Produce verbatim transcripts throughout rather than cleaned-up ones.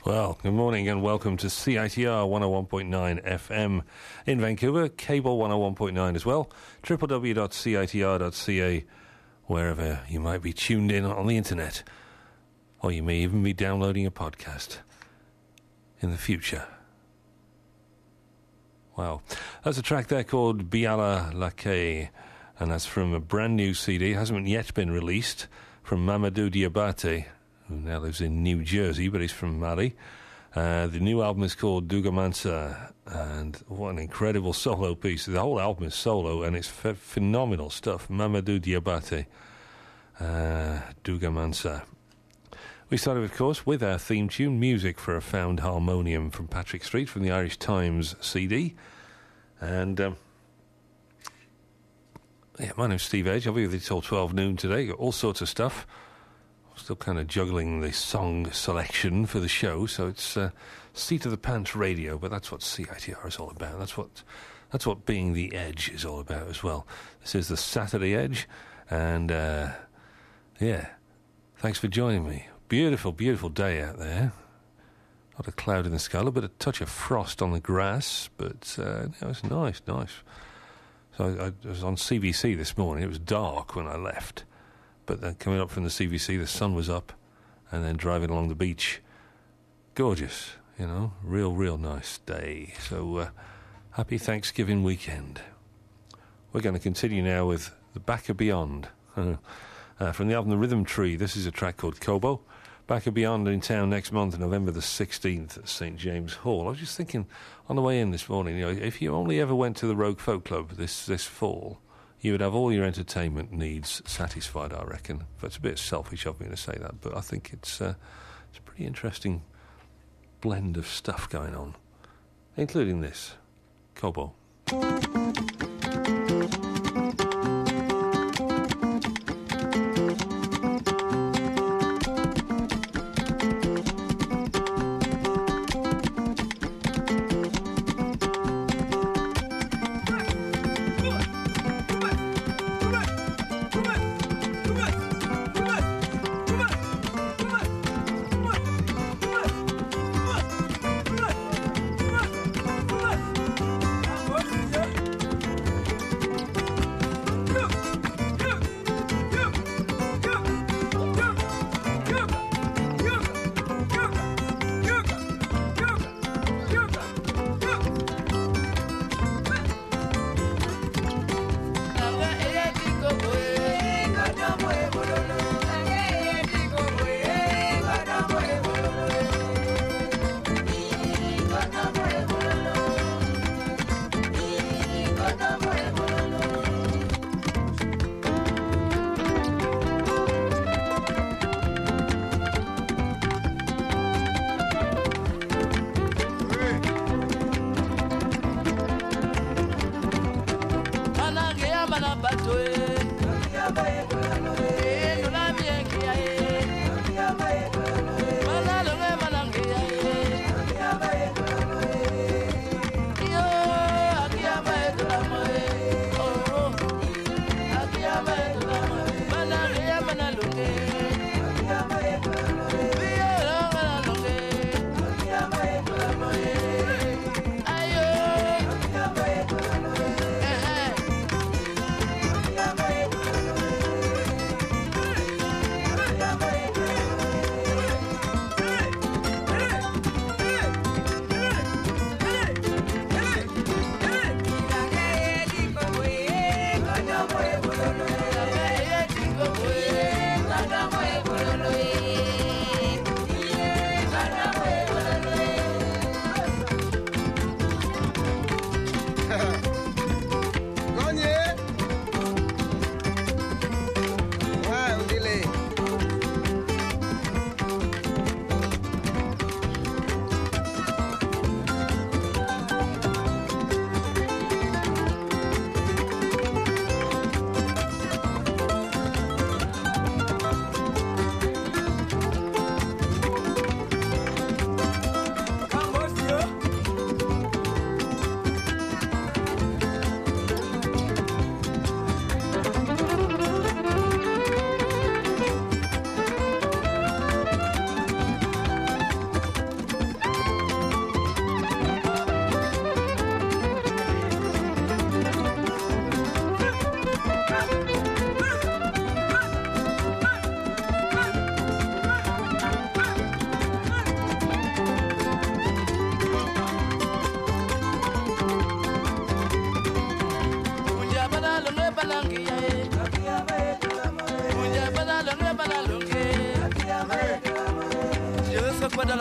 Well, good morning and welcome to C I T R one oh one point nine F M in Vancouver, cable one oh one point nine as well, w w w dot c i t r dot c a, wherever you might be tuned in on the internet, or you may even be downloading a podcast in the future. Wow. That's a track there called Biala Lake, and that's from a brand new C D, hasn't yet been released, from Mamadou Diabate, who now lives in New Jersey, but he's from Mali. Uh, the new album is called Dugamansa, and what an incredible solo piece. The whole album is solo, and it's f- phenomenal stuff. Mamadou Diabate, uh, Dugamansa. We started, of course, with our theme tune, Music for a Found Harmonium, from Patrick Street, from the Irish Times C D. And, um, yeah, my name's Steve Edge. I'll be with you till twelve noon today. Got all sorts of stuff. Still kind of juggling the song selection for the show, so it's uh, Seat of the Pants radio, but that's what C I T R is all about. That's what that's what being the Edge is all about as well. This is the Saturday Edge, and uh, yeah, thanks for joining me. Beautiful, beautiful day out there. Not a cloud in the sky, a little bit of touch of frost on the grass, but uh, it was nice, nice. So I, I was on C B C this morning. It was dark when I left. But then coming up from the C B C, the sun was up, and then driving along the beach. Gorgeous, you know, real, real nice day. So, uh, happy Thanksgiving weekend. We're going to continue now with The Back of Beyond. uh, from the album The Rhythm Tree, this is a track called Kobo. Back of Beyond in town next month, November the sixteenth at Saint James Hall. I was just thinking on the way in this morning, you know, if you only ever went to the Rogue Folk Club this, this fall, you would have all your entertainment needs satisfied, I reckon. But it's a bit selfish of me to say that, but I think it's, uh, it's a pretty interesting blend of stuff going on, including this, Kobo. Yeah.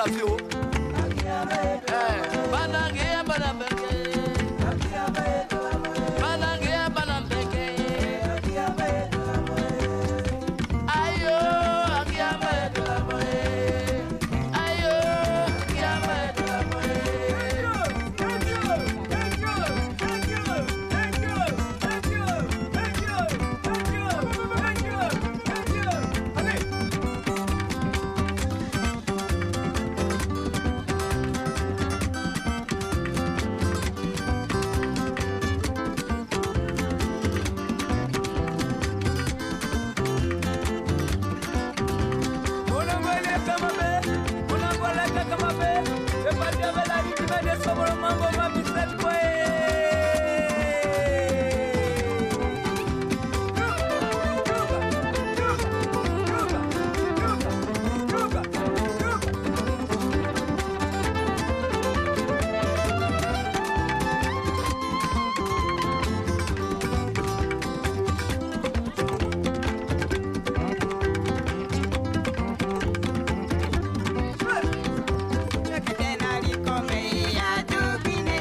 Come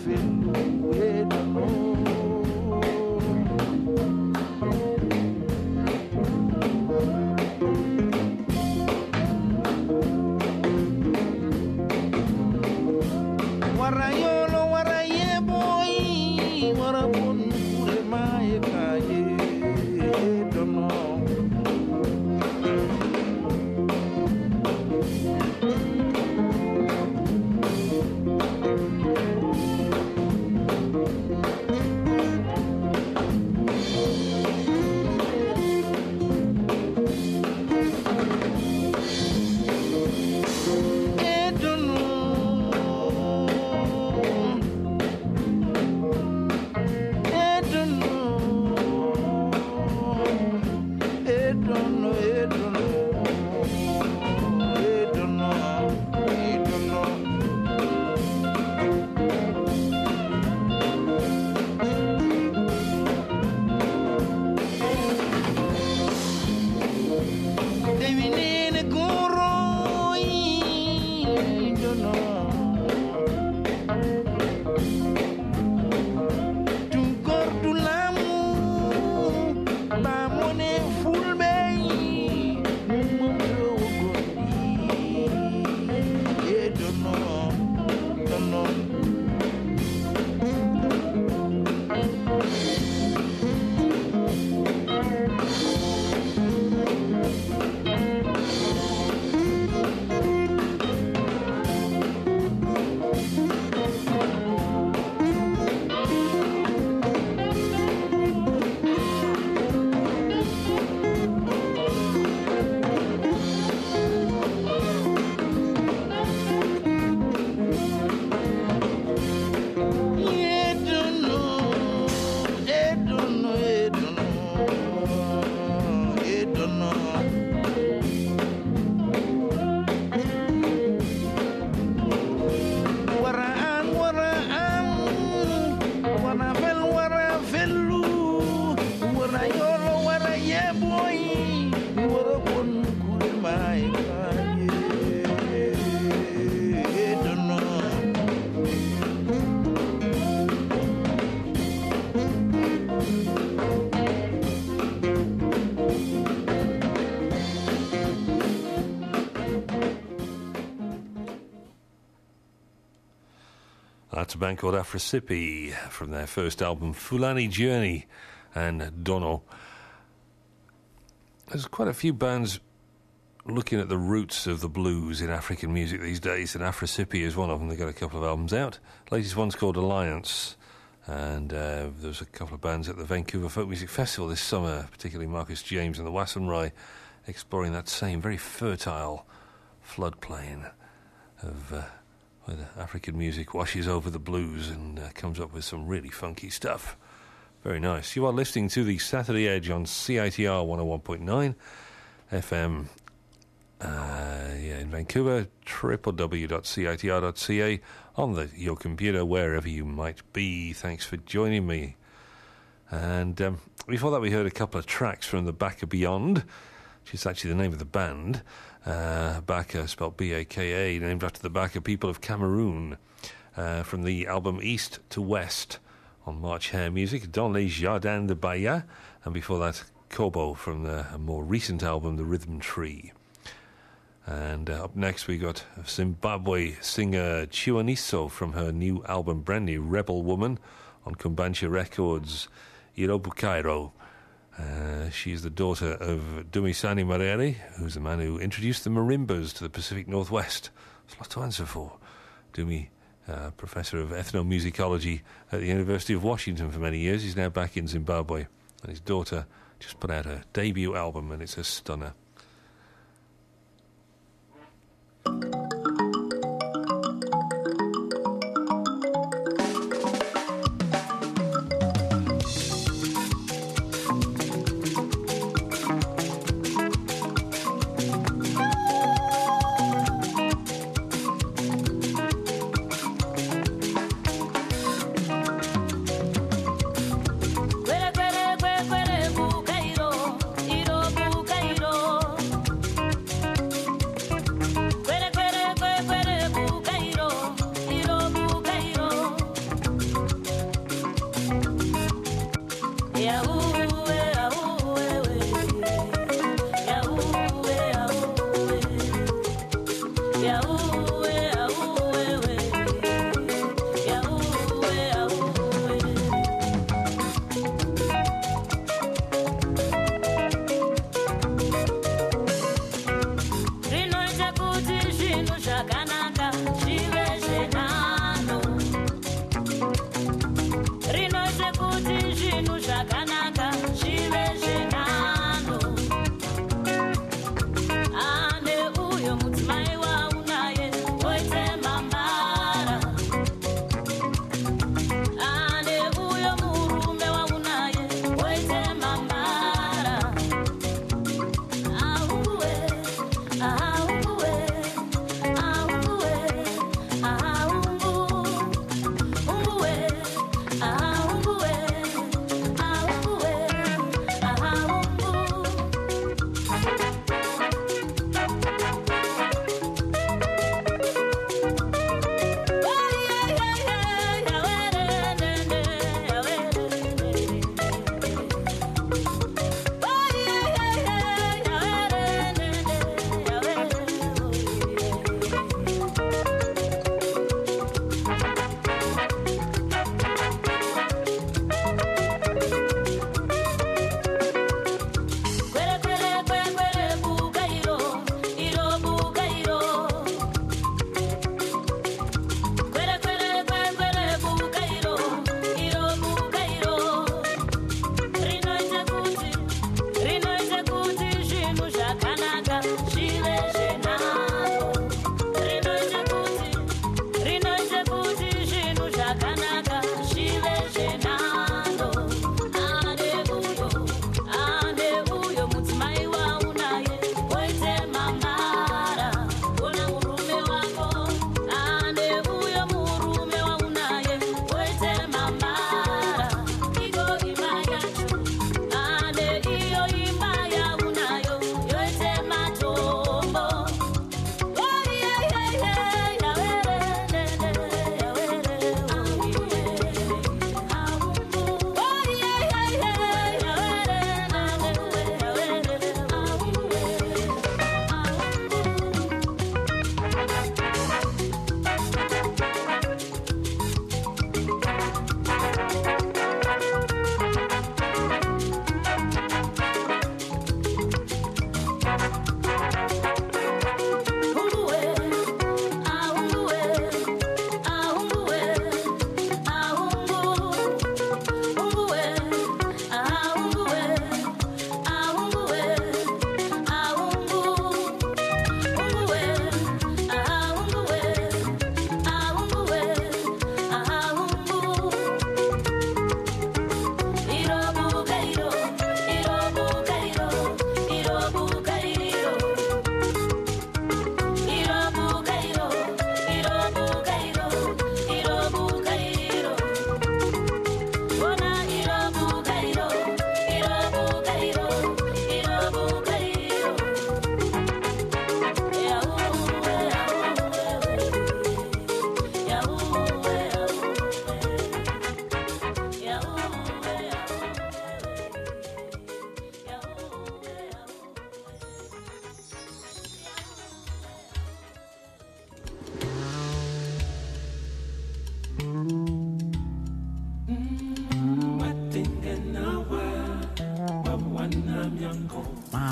That's a band called Afrasipi from their first album, Fulani Journey and Dono. There's quite a few bands looking at the roots of the blues in African music these days, and Afrasipi is one of them. They've got a couple of albums out. The latest one's called Alliance, and uh, there's a couple of bands at the Vancouver Folk Music Festival this summer, particularly Marcus James and the Wassenrai, exploring that same very fertile floodplain of uh, where the African music washes over the blues and uh, comes up with some really funky stuff. Very nice. You are listening to the Saturday Edge on C I T R one oh one point nine F M. Uh, yeah, in Vancouver, w w w dot c i t r dot c a, on the, your computer, wherever you might be. Thanks for joining me. And um, before that, we heard a couple of tracks from the Baka Beyond, which is actually the name of the band. Uh, Baka, spelled B A K A, named after the Baka people of Cameroon, uh, from the album East to West on March Hare Music, Dans les Jardins de Bahia, and before that, Kobo from the more recent album, The Rhythm Tree. And uh, up next we got Zimbabwe singer Chiwaniso from her new album, brand new, Rebel Woman, on Kumbansha Records, Irobu Cairo. Uh, she is the daughter of Dumisani Marere, who's the man who introduced the marimbas to the Pacific Northwest. There's a lot to answer for. Dumi, uh, professor of ethnomusicology at the University of Washington for many years. He's now back in Zimbabwe. And his daughter just put out her debut album, and it's a stunner. Iro, Iro, Iro,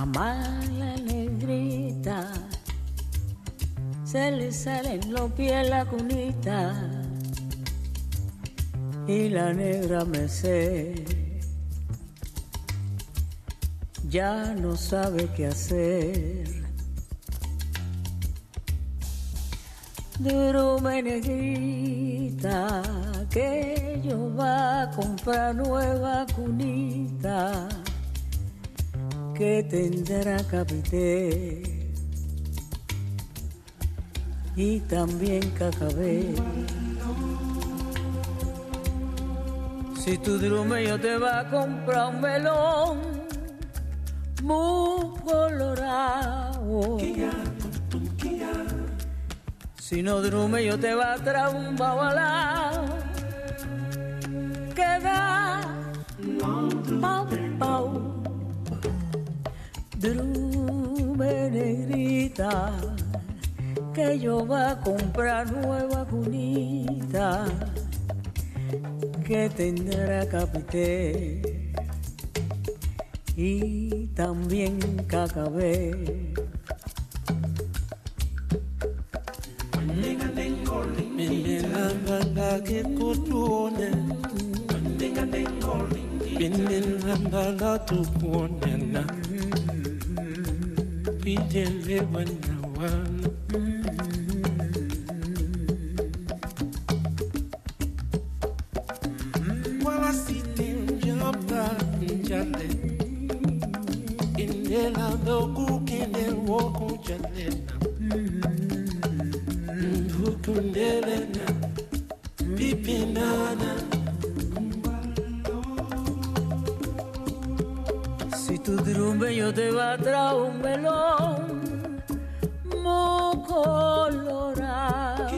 mala negrita, se le salen los pies la cunita y la negra Merced ya no sabe qué hacer. Durume negrita, que yo va a comprar nueva cunita que tendrá capité y también cacabé. Si tu drume yo te va a comprar un melón muy colorado, si no drume yo te va a traer un babalao que da pau pau. Drume negrita, que yo va a comprar nueva cunita que tendrá capité y también cacabé. Que kutune binilanda tu kuonana bijele wanawana wala sitin jabra njale indela do kukine woku jalena hukundelena pipinana. Si tu drume yo te va a traer un melón muy colorado,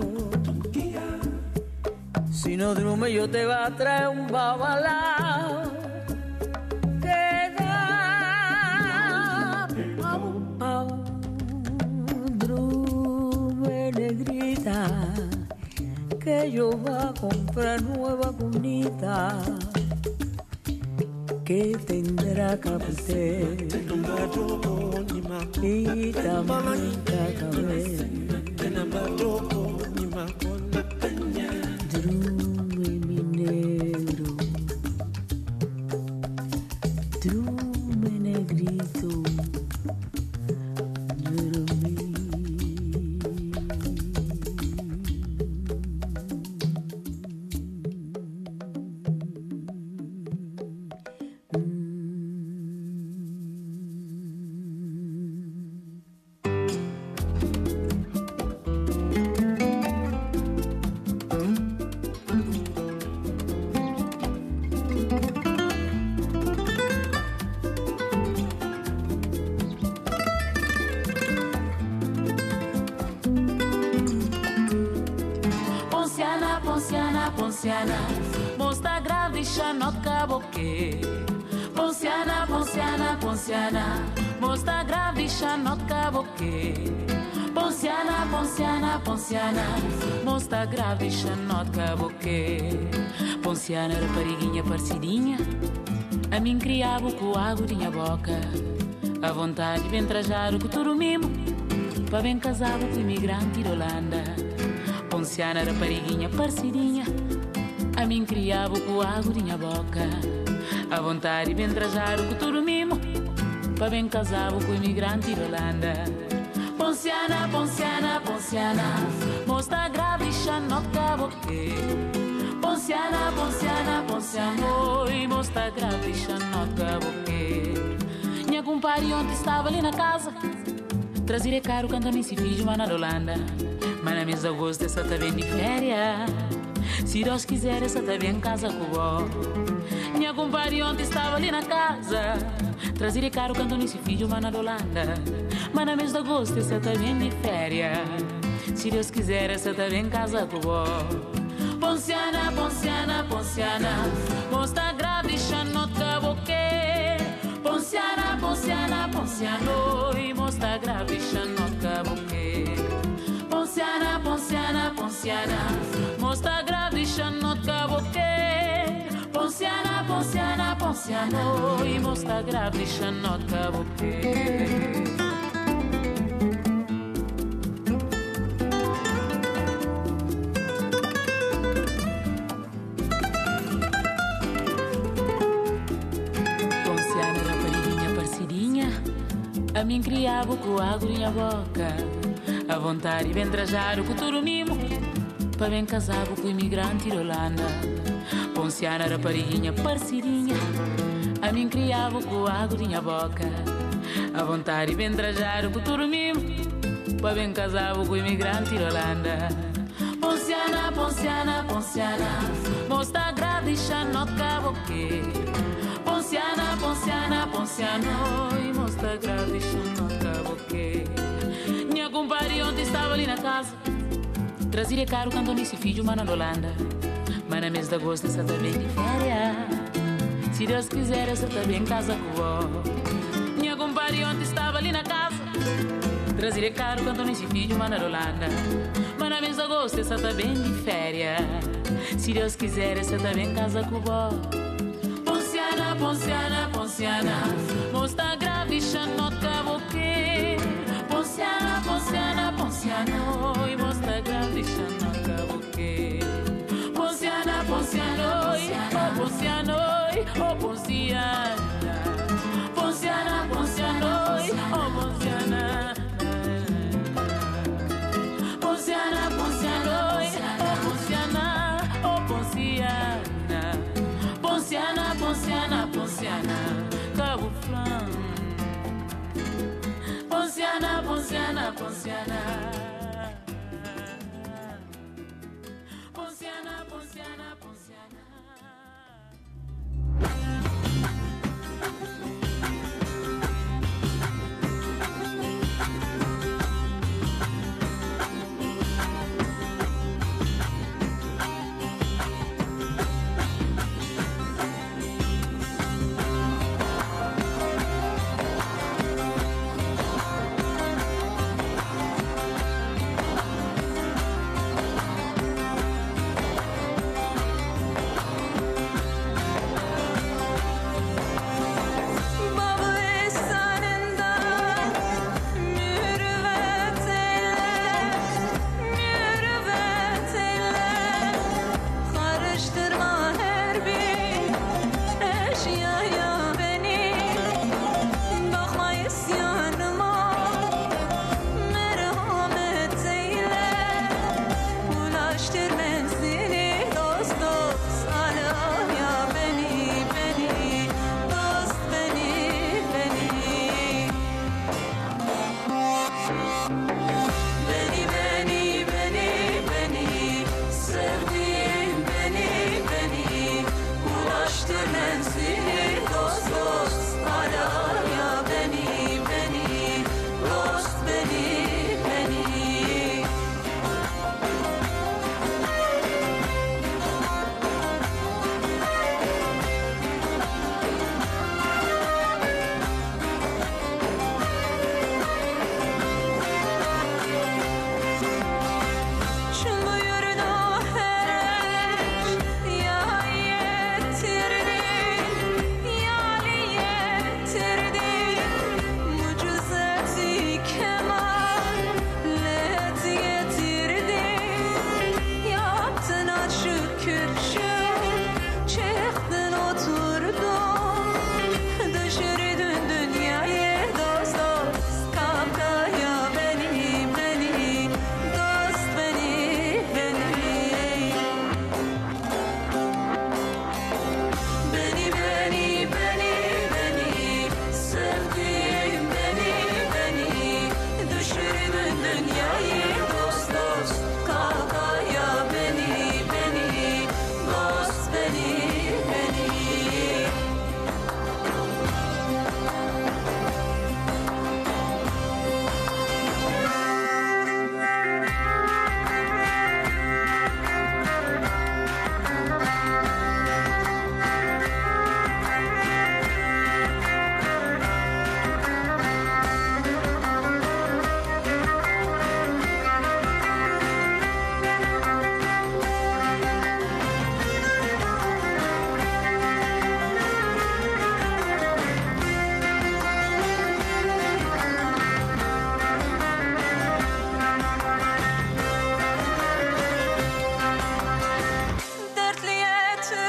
si no drume yo te va a traer un babalao que da pau pau. Drume negrita, que yo va a comprar nueva cunita que tendrá capité y también cacabé. Drume mi negro, drume negrito, drume. Ponciana, mostra gravicha no cabo que. Ponciana, Ponciana, Ponciana, mostra gravicha no cabo que. Ponciana, Ponciana, Ponciana, mostra gravicha no cabo que. Ponciana, rapariguinha parecidinha, a mim criava com água tinha boca. A vontade vem trajar o futuro mimo, para bem casar com o imigrante de Holanda. Ponciana, rapariguinha parecidinha, a mim criava com água tinha boca. A vontade vem trajar o futuro mimo, para bem casar com o imigrante de Holanda. Ponciana, Ponciana, Ponciana, mostra gravicha no cabo que. Ponciana, Ponciana, Ponciana, oi, mostra gravicha no cabo que. Minha compadre ontem estava ali na casa, trazer caro quando me se fiz uma na Holanda. Mas na mês de agosto essa tá bem de férias, se Deus quiser essa tá bem em casa com o vó. Minha compadre ontem estava ali na casa, trazer caro quando me se fiz uma na Holanda. Mas na mês de agosto essa tá bem de férias, se Deus quiser essa tá bem em casa com o vó. Ponciana, Ponciana, Ponciana, mostra gravicha no cabo que. Ponciana, Ponciana, Ponciana, oi, mostra gravicha no cabo que. Ponciana, Ponciana, Ponciana, mostra gravicha no cabo que. Ponciana, Ponciana, ponciano, e mostra grave, chanot, caboque. A mim criava com água na boca, a vontade vem trajar o futuro mimo, para bem casar com o imigrante de Holanda. Ponciana, rapariguinha, parceirinha, a mim criava com água na boca, a vontade vem trajar o futuro mimo, para bem casar com o imigrante de Holanda. Ponciana, Ponciana, Ponciana, mostra grave e chanot caboque. Ponciana, Ponciana, Ponciano, e mostra grave, chanot caboque. Minha compadre ontem estava ali na casa, trazia caro quando nesse filho, mano, na Holanda. Mas na mês de agosto, você tá bem de férias. Se Deus quiser, você tá bem em casa com o minha compadre ontem estava ali na casa, trazia caro quando nesse filho, mano, na Holanda. Mas na mês de agosto, você tá bem de férias. Se Deus quiser, você tá bem em casa com o Ponciana, Ponciana, Ponciana, mostra grave, chanot, caboque. Ponciana, Ponciana, Ponciano, e mostra grave, chanot, caboque. Ponciana, Ponciano, oh Ponciano, oh Ponciana. Ponciana, Ponciano, oh Ponciana. Ponciana, Ponciano, oh Ponciana, oh Ponciana. Ponciana, Ponciana, Ponciana, Cabo Flan. Ponciana, Ponciana, Ponciana. Ponciana, Ponciana, Ponciana.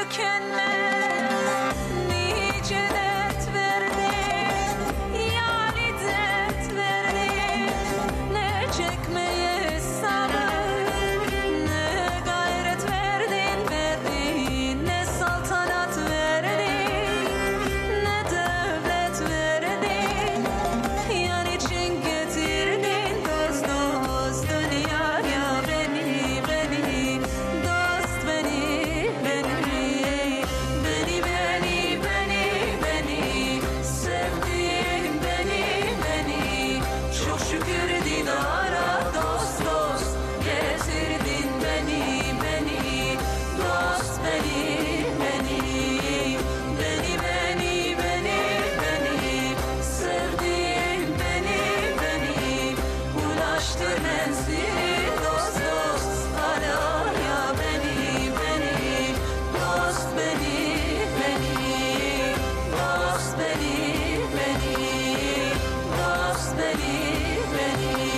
tükenmez nice dert verdin yani dert verdin ne çekmeye sabır ne gayret verdin verdin ne saltanat verdin ne devlet verdin yan için getirdin dost dost dünyaya beni beni dost beni beni beni beni beni beni sevdiğim beni beni çok şükür dinara dost dost getirdin beni beni dost beni beni beni beni beni beni sevdiğim beni beni ulaştır menzili dost dost araya beni beni dost beni beni dost beni beni dost beni beni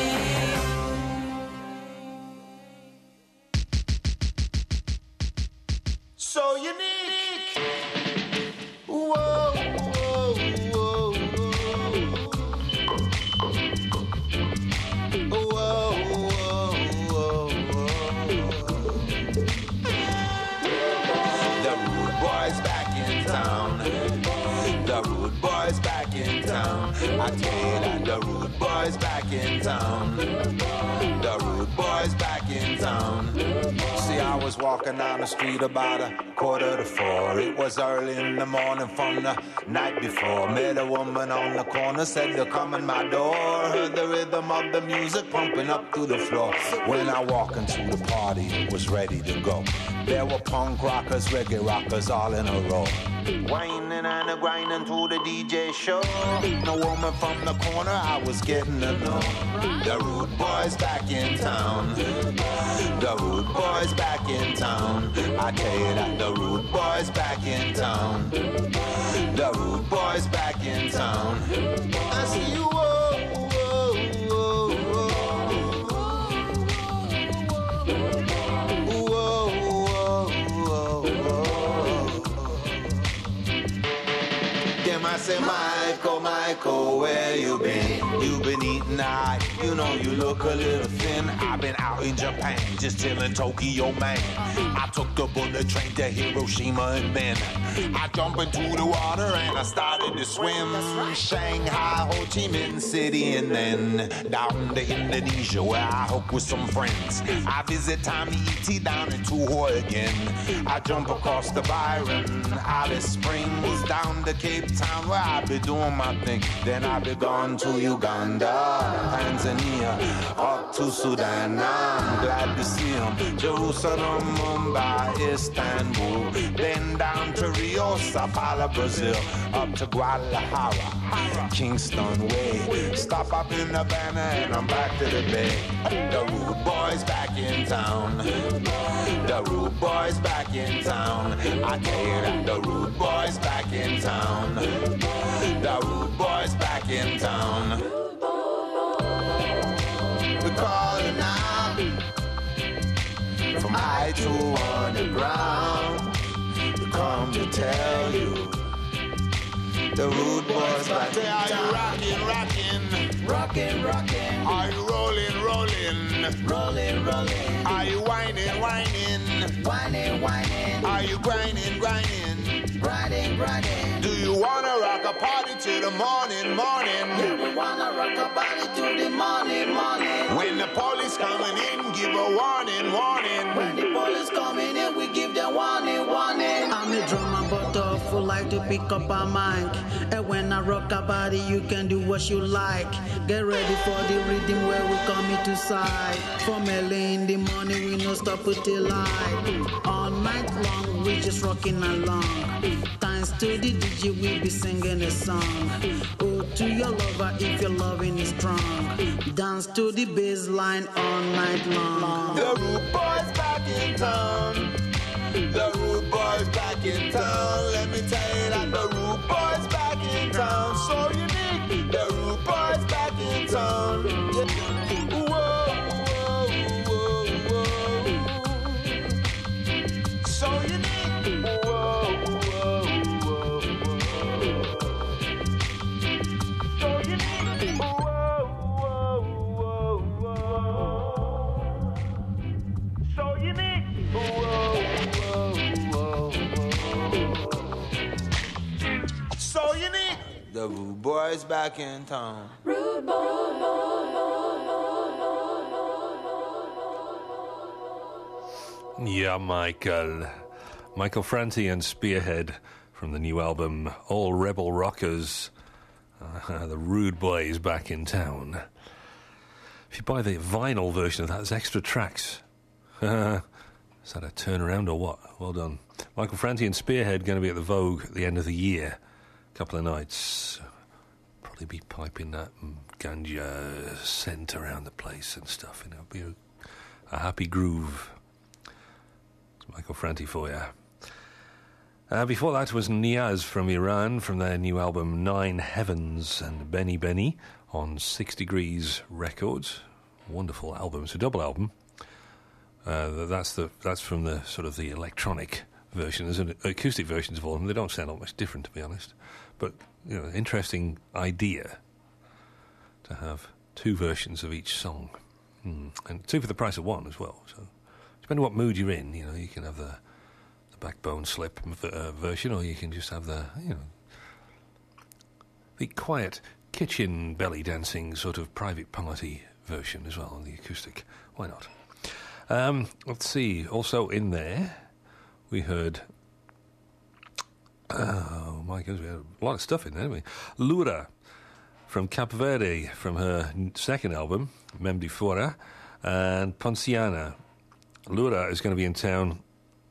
So unique. Whoa, whoa, whoa, whoa, whoa, whoa, whoa. The rude boys back in town. The rude boys back in town. I tell you that the rude boys back in town. The rude boys back in town. See, I was walking down the street about a quarter to four. It was early in the morning from the night before. Met a woman on the corner, said to come in my door. Heard the rhythm of the music pumping up through the floor. When I walked into the party, it was ready to go. There were punk rockers, reggae rockers, all in a row. Whining and a grinding to the D J show. The woman from the corner, I was getting to know. The rude boys back in town. The rude boys back in town. I tell you that the rude boys back in town. The rude boys back in town. I see you. Whoa, whoa, whoa, whoa, whoa, whoa, whoa. Them I say, Michael, Michael, where you been? You been eating out, you know you look a little thin. I've been out in Japan, just chillin' Tokyo, man. I took the bullet train to Hiroshima and then I jump into the water and I started to swim. Shanghai, Ho Chi Minh City, and then down to Indonesia where I hook with some friends. I visit Tommy E T down in Tuho again. I jump across the Byron, Alice Springs, down to Cape Town where I be doing my thing. Then I be gone to Uganda, Tanzania, up to Sudan. I'm glad to see him. Jerusalem, Mumbai, Istanbul, then down to Rio, Sao Paulo, Brazil, up to Guadalajara, Kingston Way. Stop up in Havana and I'm back to the Bay. The rude boys back in town. The rude boys back in town. I tell you that the rude boys back in town. The rude boys back in town. We're calling out from high to underground. We come to tell you the rude boys back in town. Are you rockin', rockin'? Rockin', rockin'. Are you rollin', rollin'? Rollin', rollin'. Are you whining, whining? Whining, whining. Are you grinding, grinding? Grinding, grinding. Do you wanna rock a party till the morning, morning? Yeah, we wanna rock a party till the morning, morning. When the police coming in, give a warning, warning. When the police coming in, we give them warning, warning. I'm a drummer, but a fool like to pick up a mic. And when I rock a body, you can do what you like. Get ready for the rhythm where we come into sight. From early in the morning, we no stop until light. All night long, we just rocking along. Thanks to the D J, we be singing a song. Oh, to your lover if your loving is strong. Dance to the bass line all night long. The rude boys back in town. The rude boys back in town. Let me tell you that the rude boys back in town. So unique. The rude boys back in town. Yeah. Whoa, whoa, whoa, whoa. So unique. Whoa. The rude boy's back in town. Rude boy. Yeah, Michael. Michael Franti and Spearhead from the new album All Rebel Rockers. Uh, the Rude Boys back in town. If you buy the vinyl version of that, there's extra tracks. Uh, is that a turnaround or what? Well done. Michael Franti and Spearhead going to be at the Vogue at the end of the year. A couple of nights. Probably be piping that ganja scent around the place and stuff. You know, be a, a happy groove. It's Michael Franti for you. Uh, before that was Niaz from Iran from their new album Nine Heavens and Benny Benny on Six Degrees Records. Wonderful album. It's a double album. Uh, that's the that's from the sort of the electronic version. There's an acoustic versions of all of them. They don't sound all much different, to be honest. But, you know, interesting idea to have two versions of each song. Mm. And two for the price of one as well. So, depending on what mood you're in, you know, you can have the Backbone Slip uh, version, or you can just have the, you know, the quiet kitchen belly dancing sort of private party version as well on the acoustic. Why not? Um, let's see. Also in there, we heard. Oh my goodness, we had a lot of stuff in there, didn't we? Lura from Cape Verde from her second album, Mem de Fora, and Ponciana. Lura is going to be in town.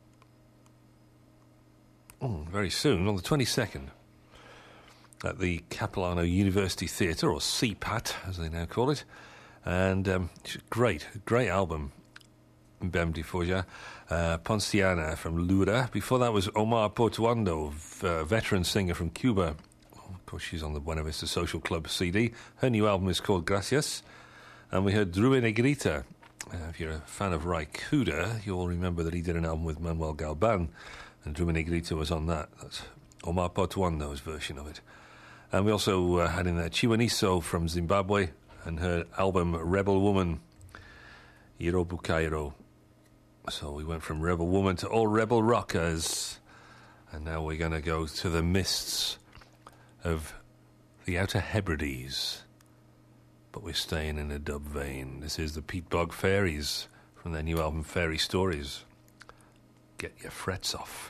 Oh, very soon, on the twenty-second, at the Capilano University Theatre, or C PAT, as they now call it. And um, it's a great, great album, Bem de Forja. Uh, Ponciana from Lura. Before that was Omar Portuondo, uh, veteran singer from Cuba. Oh, of course, she's on the Buena Vista Social Club C D. Her new album is called Gracias. And we heard Drue Negrita. Uh, if you're a fan of Ray Kuda, you'll remember that he did an album with Manuel Galban. And Drue Negrita was on that. That's Omar Portuondo's version of it. And we also uh, had in there Chiwaniso from Zimbabwe and her album Rebel Woman, Irobu Cairo. So we went from Rebel Woman to All Rebel Rockers. And now we're going to go to the mists of the Outer Hebrides. But we're staying in a dub vein. This is the Pete Bog Fairies from their new album Fairy Stories. Get your frets off.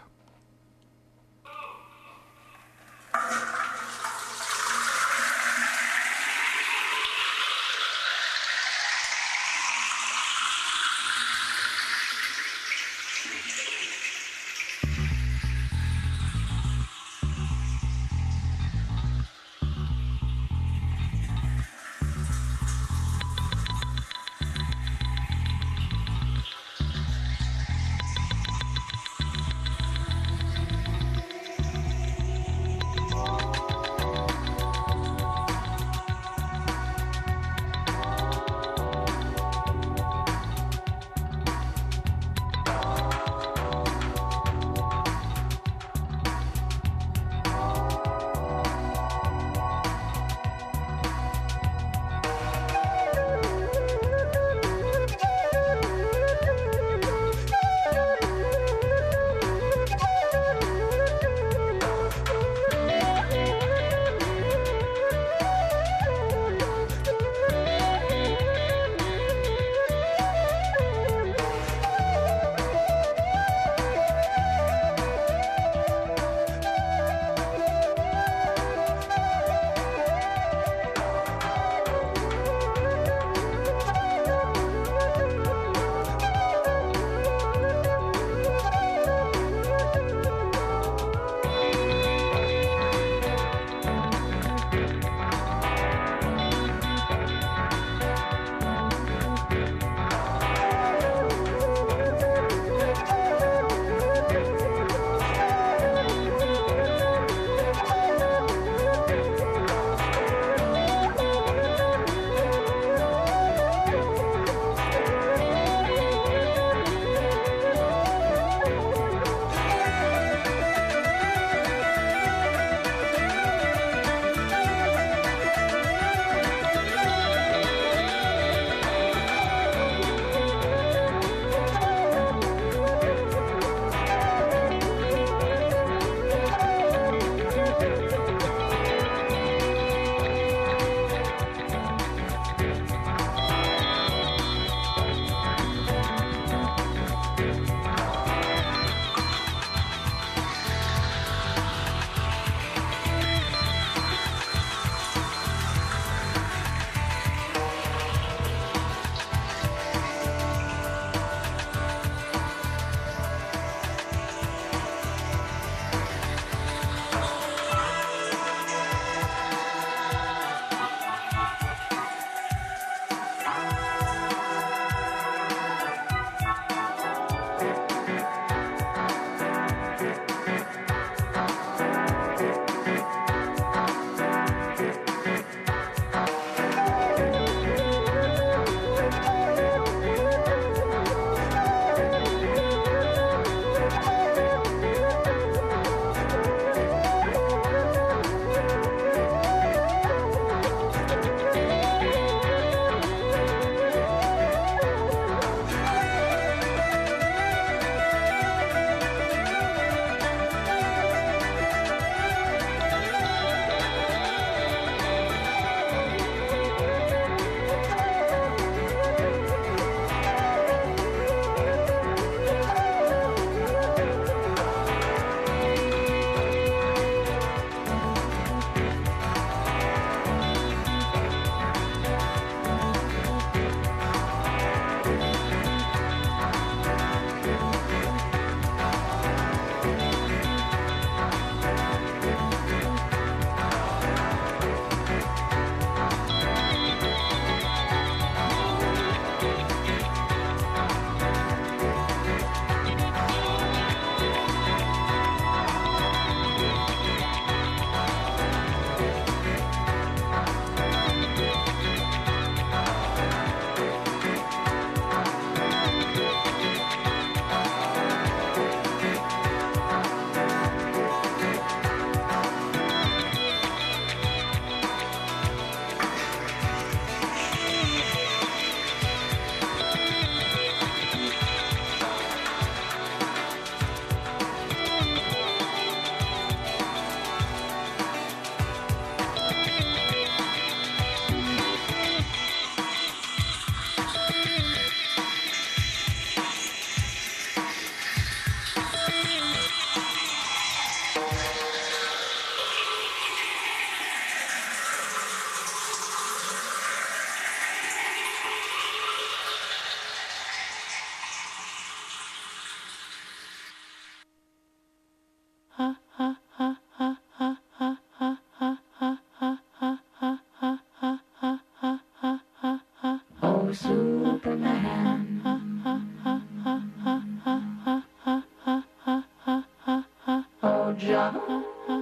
Georgia.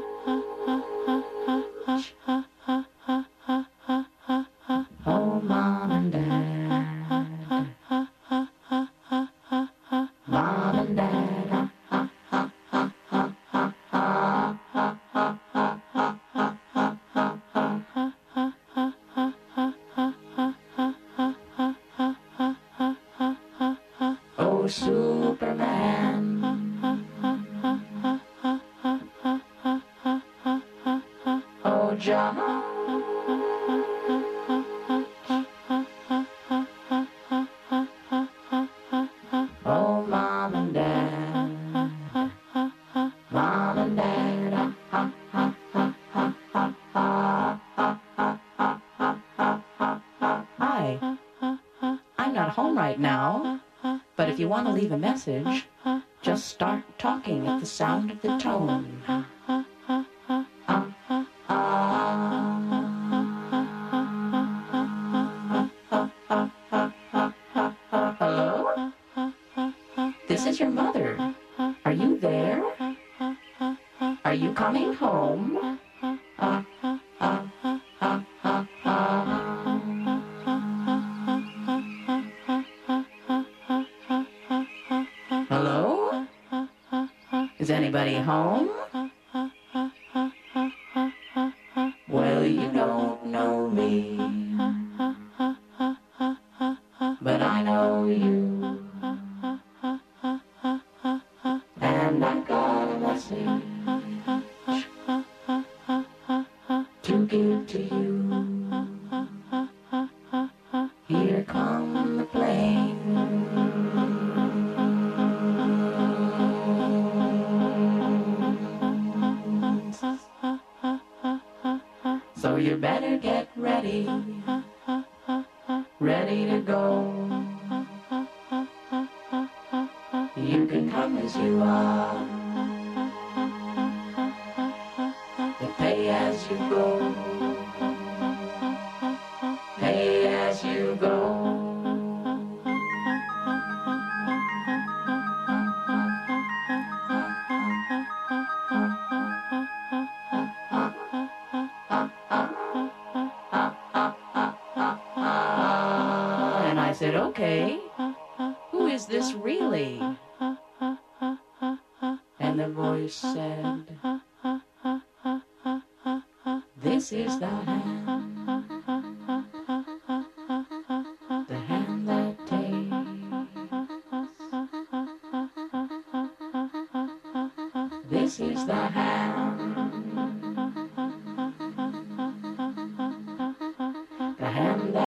Oh, Mom and Dad. Mom and Dad. Oh, Superman. Oh, John. Oh, Mom and Dad. Mom and Dad. Hi. I'm not home right now, but if you want to leave a message, just start talking at the sound of the tone. Hello? This is your mother. Are you there? Are you coming home? Hello? Is anybody home? Well, you don't know me, but I know you. And I've got a message to give to you. Here come the plane. So you better get ready, ready to go. You can come as you are, you pay as you go, pay as you go. And I said, okay, who is this really? And the voice said, this is the hand, the hand that takes. This is the hand